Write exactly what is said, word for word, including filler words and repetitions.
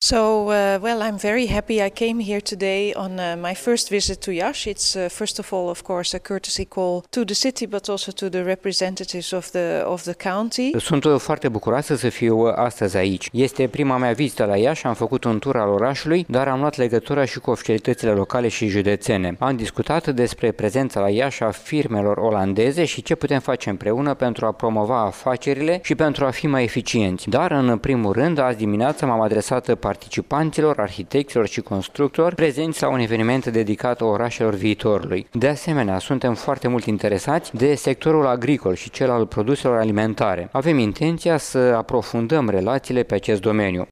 So, uh, well, I'm very happy I came here today on uh, my first visit to Iași. It's uh, first of all, of course, a courtesy call to the city, but also to the representatives of the of the county. Sunt foarte bucuroasă să fiu astăzi aici. Este prima mea vizită la Iași, am făcut un tur al orașului, dar am luat legătura și cu oficialitățile locale și județene. Am discutat despre prezența la Iași a firmelor olandeze și ce putem face împreună pentru a promova afacerile și pentru a fi mai eficienți. Dar, în primul rând, azi dimineață m-am adresat participanților, arhitecților și constructori prezenți la un eveniment dedicat orașelor viitorului. De asemenea, suntem foarte mult interesați de sectorul agricol și cel al produselor alimentare. Avem intenția să aprofundăm relațiile pe acest domeniu.